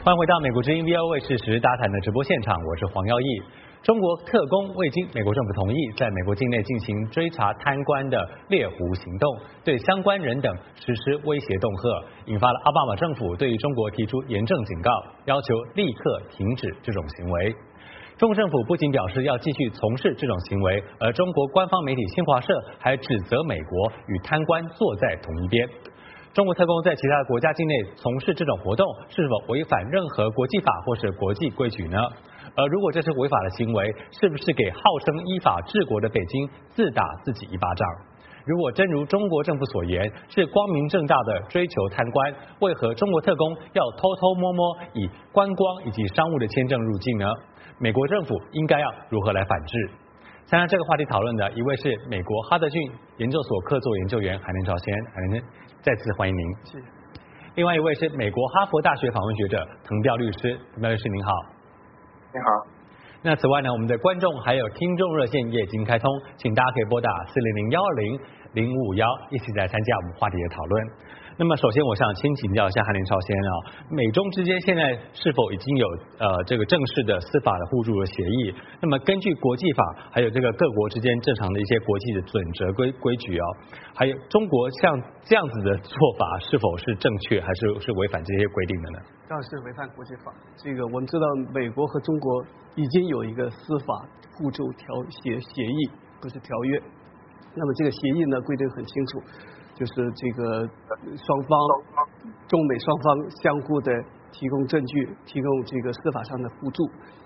欢迎回到美国之音 VOA 实时大谈的直播现场，我是黄耀义。中国特工未经美国政府同意，在美国境内进行追查贪官的猎狐行动，对相关人等实施威胁恫吓，引发了奥巴马政府对于中国提出严正警告，要求立刻停止这种行为。中国政府不仅表示要继续从事这种行为，而中国官方媒体新华社还指责美国与贪官坐在同一边。中国特工在其他国家境内从事这种活动，是否违反任何国际法或是国际规矩呢？而如果这是违法的行为，是不是给号称依法治国的北京自打自己一巴掌？如果真如中国政府所言，是光明正大的追求贪官，为何中国特工要偷偷摸摸以观光以及商务的签证入境呢？美国政府应该要如何来反制？参加这个话题讨论的一位是美国哈德逊研究所客座研究员海林朝先，海林再次欢迎您。 谢谢。 另外一位是美国哈佛大学访问学者滕彪律师，滕彪律师您好。 你好。 那此外呢，我们的观众还有听众热线也已经开通，请大家可以拨打400-120-0551一起来参加我们话题的讨论。那么首先我想先请教一下韩林朝先啊，美中之间现在是否已经有这个正式的司法的互助的协议？那么根据国际法，还有这个各国之间正常的一些国际的准则规矩还有中国像这样子的做法是否是正确，还是违反这些规定的呢？ 当然是违反国际法。这个我们知道，美国和中国已经有一个司法互助协议，不是条约。那么这个协议呢规定很清楚。就是这个中美双方相互的提供证据，提供这个司法上的互助。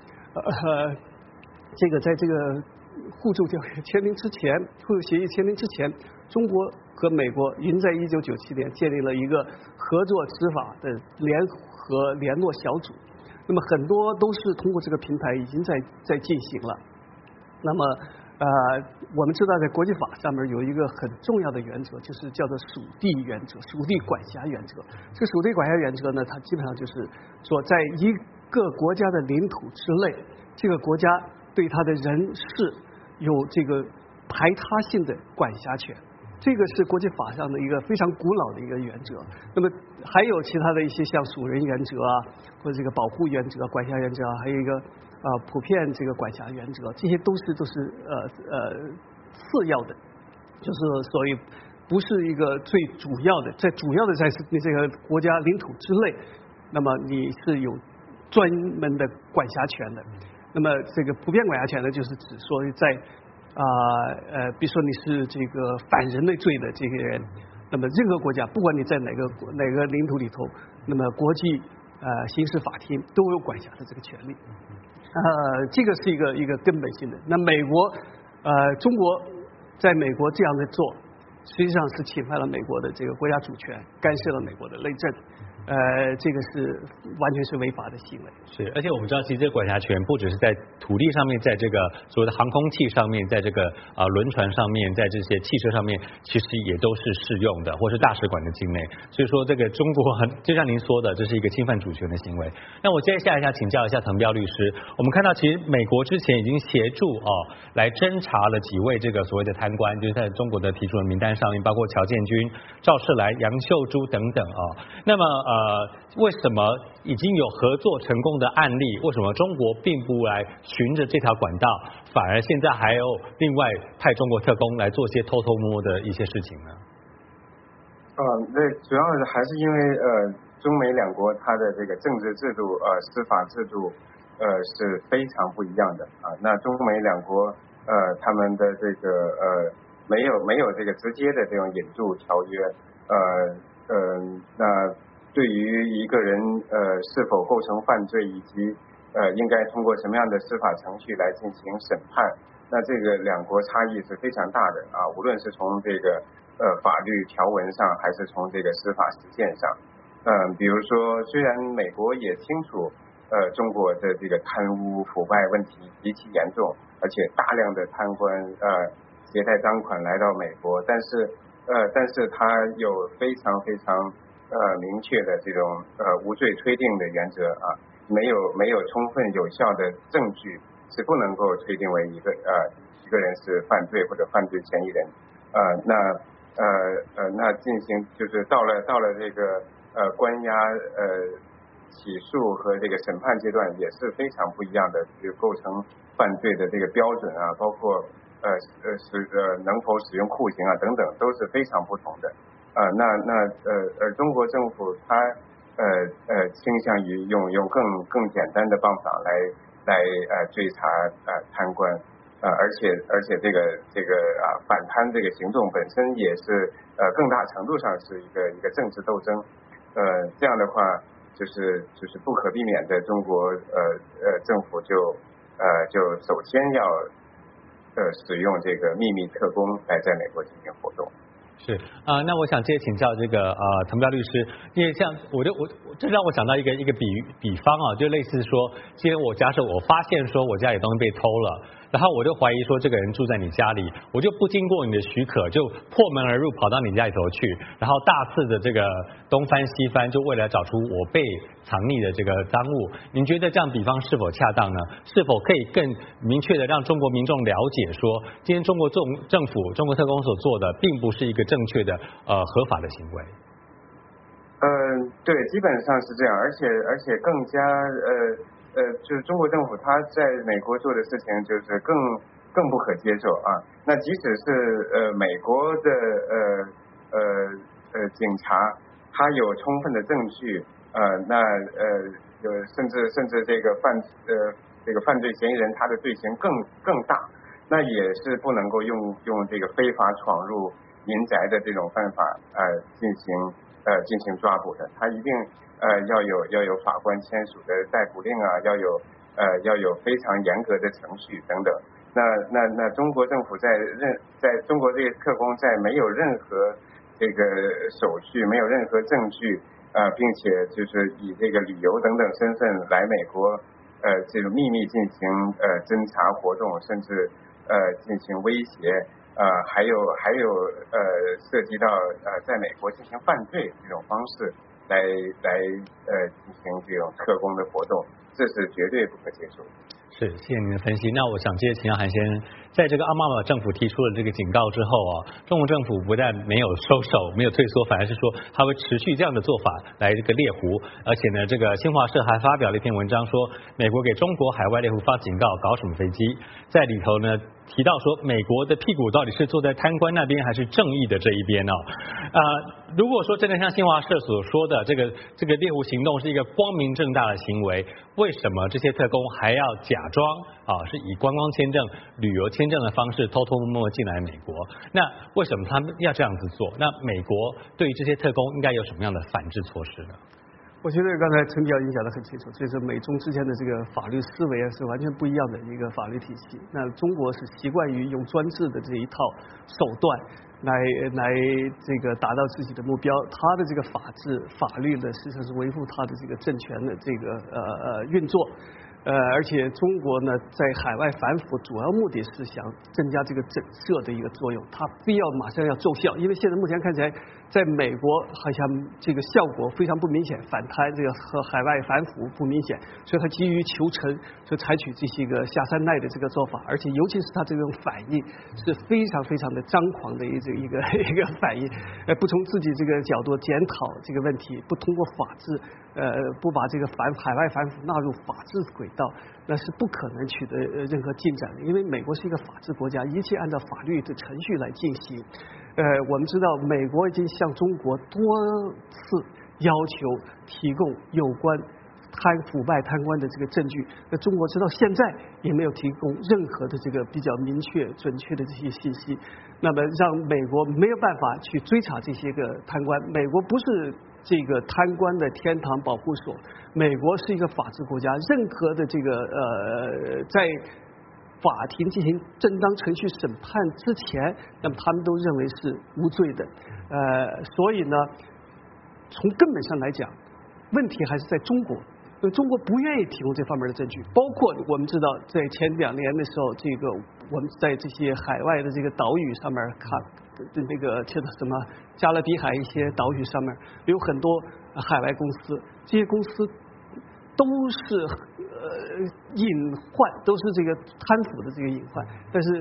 这个在这个互助条约签订之前，互助协议签订之前，中国和美国已经在1997年建立了一个合作执法的联合联络小组。那么很多都是通过这个平台已经在进行了。那么我们知道在国际法上面有一个很重要的原则，就是叫做属地原则、属地管辖原则。这个属地管辖原则呢，它基本上就是说，在一个国家的领土之内，这个国家对它的人事有这个排他性的管辖权。这个是国际法上的一个非常古老的一个原则。那么还有其他的一些像属人原则或者这个保护原则、管辖原则还有一个普遍这个管辖原则，这些都是次要的，就是所以不是一个最主要的。主要的在你这个国家领土之内，那么你是有专门的管辖权的。那么这个普遍管辖权呢，就是指说在比如说你是这个反人类罪的这个人，那么任何国家不管你在哪个领土里头，那么国际刑事法庭都有管辖的这个权利。这个是一个根本性的。那美国中国在美国这样的做，实际上是侵犯了美国的这个国家主权，干涉了美国的内政。这个是完全是违法的行为。 是，而且我们知道，其实这个管辖权不只是在土地上面，在这个所谓的航空器上面，在这个轮船上面，在这些汽车上面，其实也都是适用的，或是大使馆的境内。所以说，这个中国就像您说的，这是一个侵犯主权的行为。那我接下来想请教一下滕彪律师，我们看到其实美国之前已经协助来侦查了几位这个所谓的贪官，就是在中国的提出的名单上面，包括乔建军、赵世来、杨秀珠等等那么为什么已经有合作成功的案例，为什么中国并不来循着这条管道，反而现在还有另外派中国特工来做些偷偷摸摸的一些事情呢？ 那主要还是因为中美两国它的这个政治制度司法制度是非常不一样的那中美两国他们的这个没有这个直接的这种引渡条约那对于一个人是否构成犯罪，以及应该通过什么样的司法程序来进行审判，那这个两国差异是非常大的无论是从这个法律条文上，还是从这个司法实践上。比如说，虽然美国也清楚中国的这个贪污腐败问题极其严重，而且大量的贪官携带赃款来到美国，但是他有非常明确的这种无罪推定的原则没有充分有效的证据是不能够推定为一个人是犯罪或者犯罪嫌疑人。那进行就是到了这个关押起诉和这个审判阶段也是非常不一样的，就构成犯罪的这个标准啊，包括能否使用酷刑啊等等都是非常不同的。中国政府它倾向于用更简单的办法来追查贪官。而且这个反贪这个行动本身也是更大程度上是一个政治斗争，这样的话就是不可避免的，中国政府就首先要使用这个秘密特工来在美国进行活动。 是那我想接着请教这个滕彪律师，因为像这让我想到一个比方啊，就类似说，今天假设我发现说我家里东西被偷了，然后我就怀疑说这个人住在你家里，我就不经过你的许可就破门而入跑到你家里头去，然后大肆的这个东翻西翻，就为了找出我被藏匿的这个赃物。您觉得这样比方是否恰当呢？是否可以更明确的让中国民众了解说，今天中国政府、中国特工所做的并不是一个正确的合法的行为？ 对，基本上是这样，而且更加就是中国政府他在美国做的事情就是更不可接受啊。那即使是美国的警察，他有充分的证据，甚至这个犯罪嫌疑人他的罪行更大，那也是不能够用这个非法闯入民宅的这种办法进行抓捕的，他一定要有法官签署的逮捕令啊，要有非常严格的程序等等。那中国政府在中国这个特工在没有任何这个手续、没有任何证据并且就是以这个旅游等等身份来美国这种秘密进行侦查活动，甚至进行威胁。还有涉及到在美国进行犯罪这种方式来进行这种特工的活动，这是绝对不可接受的。 是，谢谢您的分析。那我想接着请教韩先生，在这个奥巴马政府提出了这个警告之后中国政府不但没有收手，没有退缩，反而是说他会持续这样的做法来这个猎狐。而且呢，这个新华社还发表了一篇文章说，美国给中国海外猎狐发警告，搞什么飞机？在里头呢提到说，美国的屁股到底是坐在贪官那边还是正义的这一边如果说真的像新华社所说的，这个猎狐行动是一个光明正大的行为，为什么这些特工还要假装是以观光签证、旅游签证的方式偷偷摸摸进来美国？那为什么他们要这样子做？那美国对于这些特工应该有什么样的反制措施呢？ 我觉得刚才陈彪讲得很清楚，就是美中之间的这个法律思维是完全不一样的一个法律体系。那中国是习惯于用专制的这一套手段来这个达到自己的目标，他的这个法律呢，实际上是维护他的这个政权的这个运作。而且中国呢，在海外反腐主要目的是想增加这个震慑的一个作用，它非要马上要奏效，因为现在目前看起来，在美国好像这个效果非常不明显，反贪这个和海外反腐不明显，所以它急于求成，就采取这些个下三滥的这个做法，而且尤其是它这种反应是非常非常的张狂的一个反应，不从自己这个角度检讨这个问题，不通过法治。不把这个海外反腐纳入法治轨道，那是不可能取得任何进展的。因为美国是一个法治国家，一切按照法律的程序来进行。我们知道美国已经向中国多次要求提供有关腐败贪官的这个证据，那中国直到现在也没有提供任何的这个比较明确准确的这些信息，那么让美国没有办法去追查这些个贪官。美国不是这个贪官的天堂保护所，美国是一个法治国家，任何的这个在法庭进行正当程序审判之前，那么他们都认为是无罪的。所以呢，从根本上来讲，问题还是在中国。中国不愿意提供这方面的证据，包括我们知道，在前2年的时候，这个我们在这些海外的这个岛屿上面看，那个什么加勒比海一些岛屿上面有很多海外公司，这些公司都是隐患，都是这个贪腐的这个隐患，但是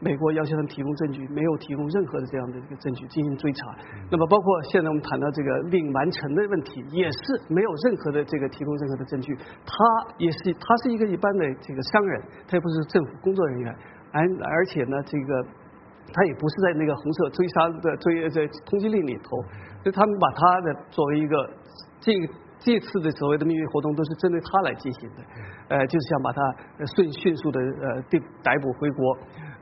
美国要求他们提供证据，没有提供任何的这样的一个证据进行追查。那么包括现在我们谈到这个令完成的问题，也是没有任何的这个提供任何的证据。他是一个一般的这个商人，他也不是政府工作人员，而且呢这个他也不是在那个红色追杀的通缉令里头，所以他们把他的作为一个这次的所谓的秘密活动都是针对他来进行的，就是想把他迅速的逮捕回国，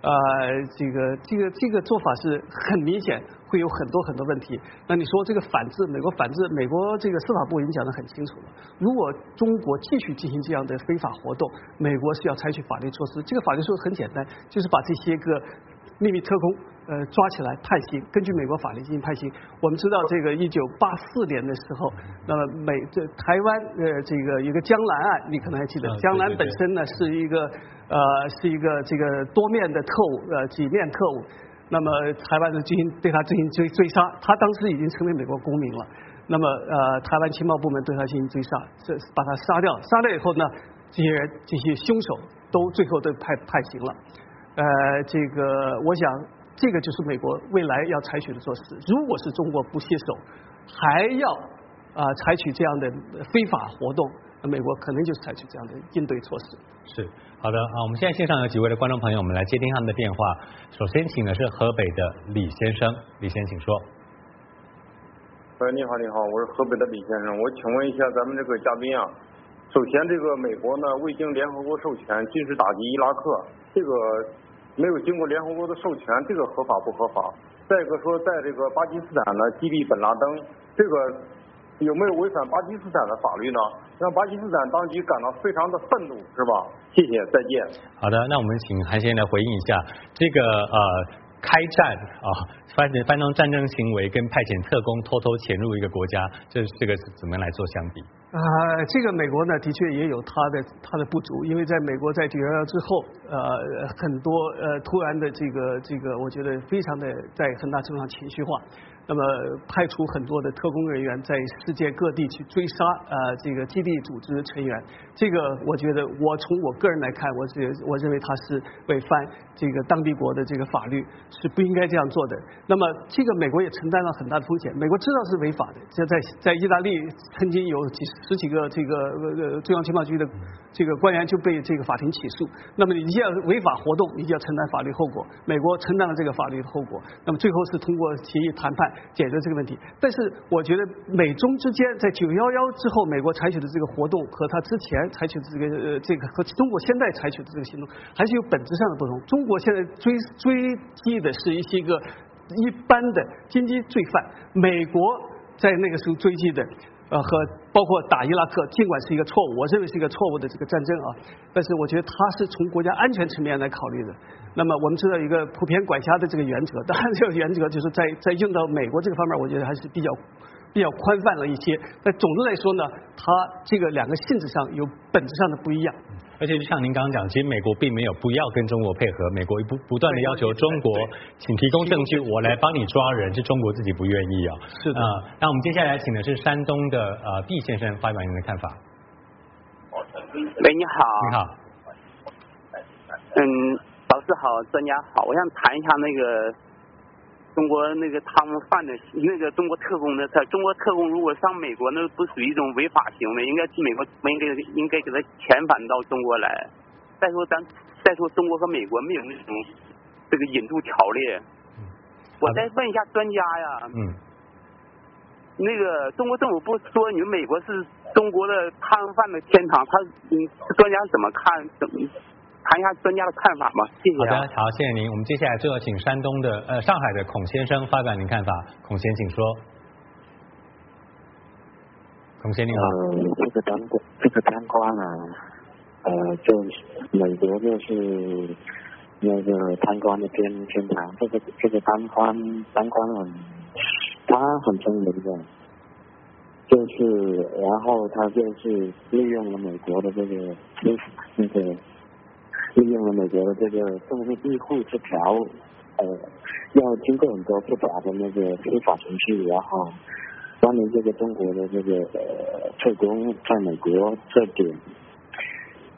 这个做法是很明显会有很多问题。那你说这个反制，美国这个司法部已经讲得很清楚了，如果中国继续进行这样的非法活动，美国是要采取法律措施。这个法律措施很简单，就是把这些个秘密特工抓起来判刑，根据美国法律进行判刑。我们知道这个1984年的时候，那么台湾这个一个江南案，你可能还记得，江南本身呢是一个这个多面的特务，几面特务。那么台湾对他进行追杀，他当时已经成为美国公民了。那么台湾情报部门对他进行追杀，把他杀掉。杀了以后呢，这些凶手最后都判刑了。这个我想这个就是美国未来要采取的措施。如果是中国不懈手，还要采取这样的非法活动，那美国可能就是采取这样的应对措施。 是，好的我们现在线上有几位的观众朋友，我们来接听他们的电话。首先请的是河北的李先生，李先生请说。 你好，我是河北的李先生，我请问一下咱们这个嘉宾啊，首先这个美国呢未经联合国授权军事打击伊拉克，这个没有经过联合国的授权，这个合法不合法？再一个说，在这个巴基斯坦呢击毙本拉登，这个有没有违反巴基斯坦的法律呢？让巴基斯坦当局感到非常的愤怒，是吧？谢谢，再见。 好的，那我们请韩先生来回应一下这个开战翻动战争行为跟派遣特工偷偷潜入一个国家，这个是怎么样来做相比？ 这个美国呢的确也有它的不足，因为在美国在911之后，很多突然的这个，我觉得非常的在很大程度上情绪化。那么派出很多的特工人员在世界各地去追杀这个基地组织成员，这个我觉得从我个人来看，我认为他是违反这个当地国的这个法律，是不应该这样做的。那么这个美国也承担了很大的风险，美国知道是违法的，在意大利曾经有十几个这个中央情报局的这个官员就被这个法庭起诉。那么你既要违法活动，你就要承担法律后果。美国承担了这个法律的后果，那么最后是通过协议谈判解决这个问题。但是我觉得美中之间在911之后，美国采取的这个活动和他之前采取的这个和中国现在采取的这个行动还是有本质上的不同。中国现在追击的是一些个一般的经济罪犯，美国在那个时候追击的和包括打伊拉克，尽管是一个错误，我认为是一个错误的这个战争但是我觉得它是从国家安全层面来考虑的。那么我们知道一个普遍管辖的这个原则，当然这个原则就是在用到美国这个方面，我觉得还是比较宽泛了一些。但总的来说呢，它这个两个性质上有本质上的不一样。 而且就像您刚刚讲，其实美国并没有不要跟中国配合，美国不断的要求中国请提供证据，我来帮你抓人，是中国自己不愿意是的。 那我们接下来请的是山东的毕先生发表您的看法。 喂，你好。 你好。 老师好，专家好，我想谈一下那个中国那个贪污犯的那个中国特工的事。中国特工如果上美国，那不属于一种违法行为，应该去美国，应该给他遣返到中国来。再说中国和美国没有那种这个引渡条例。我再问一下专家呀，那个中国政府不说你们美国是中国的贪污犯的天堂，专家怎么看？谈一下专家的看法吗？谢谢。 好的，好，谢谢您。我们接下来最后请山东的上海的孔先生发表您看法。孔先请说。孔先你好。 这个贪官啊，就美国就是那个贪官的天堂。这个贪官他很聪明的，就是然后他就是利用了美国的这个利用了美国的这个政治庇护这条，要经过很多复杂的那个司法程序，然后关于这个中国的这个特工在美国这点，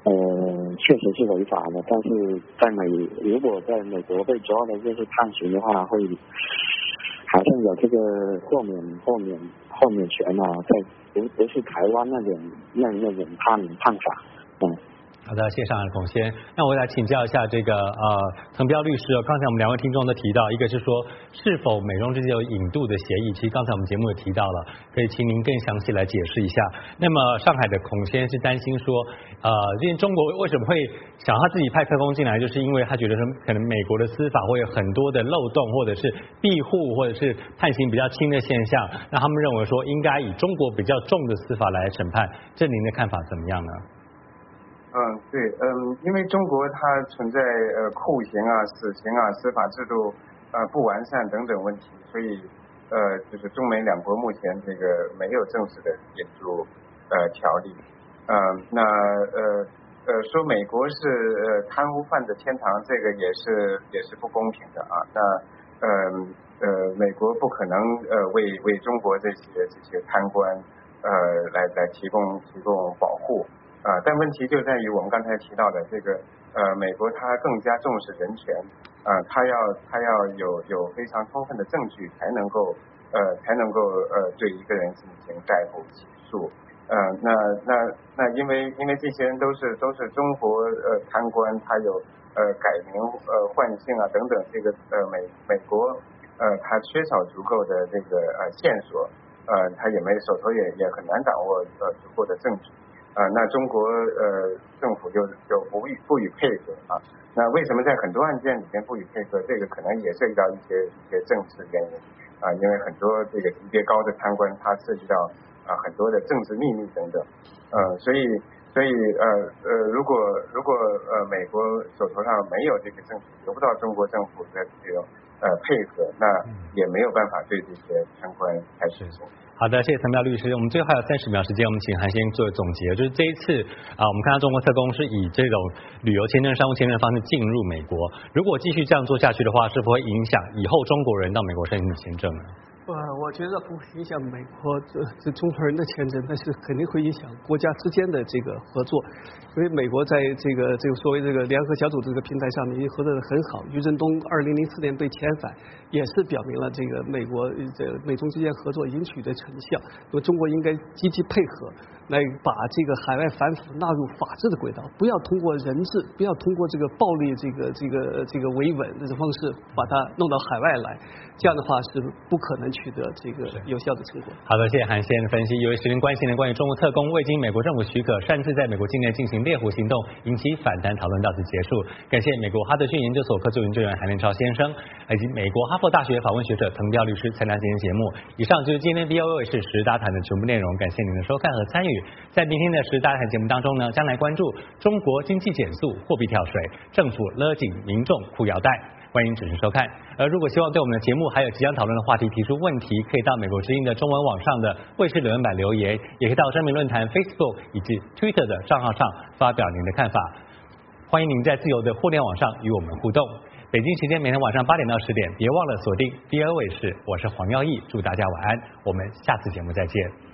确实是违法的，但是如果在美国被抓的这些判刑的话，会好像有这个豁免权啊，在不是台湾那种判法， 好的，谢谢上海孔先。那我来请教一下这个滕彪律师刚才我们两位听众都提到，一个是说是否美中之间有引渡的协议，其实刚才我们节目也提到了，可以请您更详细来解释一下。那么上海的孔先是担心说，因为中国为什么会想他自己派特工进来，就是因为他觉得说可能美国的司法会有很多的漏洞，或者是庇护，或者是判刑比较轻的现象，那他们认为说应该以中国比较重的司法来审判，这您的看法怎么样呢？ 对，因为中国它存在酷刑啊、死刑啊、司法制度不完善等等问题，所以就是中美两国目前这个没有正式的引入条例。那说美国是贪污犯的天堂，这个也是不公平的啊。那美国不可能为中国这些贪官来提供保护。但问题就在于我们刚才提到的这个美国它更加重视人权，它要有非常充分的证据才能够对一个人进行逮捕起诉。那因为这些人都是中国贪官，他有改名换姓啊等等，这个美国他缺少足够的这个线索，他手头也很难掌握足够的证据。那中国政府就不予配合啊。那为什么在很多案件里面不予配合？这个可能也涉及到一些政治原因啊，因为很多这个级别高的贪官，他涉及到很多的政治秘密等等。所以如果美国手头上没有这个证据，得不到中国政府的这种配合，那也没有办法对这些贪官采取行动。 好的，谢谢滕彪律师。我们最后还有30秒时间，我们请韩先做总结。就是这一次我们看到中国特工是以这种旅游签证、商务签证的方式进入美国，如果继续这样做下去的话，是否会影响以后中国人到美国申请签证呢？ 我觉得不会影响美国这中国人的签证，但是肯定会影响国家之间的这个合作。因为美国在这个所谓这个联合小组这个平台上面已经合作的很好。余振东2004年被遣返，也是表明了这个美中之间合作已经取得成效。那么中国应该积极配合，来把这个海外反腐纳入法治的轨道，不要通过人质，不要通过这个暴力这个维稳这种方式把它弄到海外来，这样的话是不可能取得这个有效的成果。 好的，谢谢韩先的分析。由于时间关系呢，关于中国特工未经美国政府许可擅自在美国境内进行猎狐行动引起反弹讨论到此结束。感谢美国哈德逊研究所科技研究员韩连超先生，以及美国哈佛大学访问学者滕彪律师参加今天节目。以上就是今天 VOA 是时事大谈的全部内容，感谢您的收看和参与。在明天的时事大谈节目当中呢，将来关注中国经济减速、货币跳水、政府勒紧民众裤腰带。欢迎准时收看。如果希望对我们的节目还有即将讨论的话题提出问题，可以到美国之音的中文网上的卫视留言板留言，也可以到真名论坛 Facebook 以及 Twitter 的账号上发表您的看法。欢迎您在自由的互联网上与我们互动。北京时间每天晚上8点到10点，别忘了锁定 VOA 卫视，我是黄耀义，祝大家晚安，我们下次节目再见。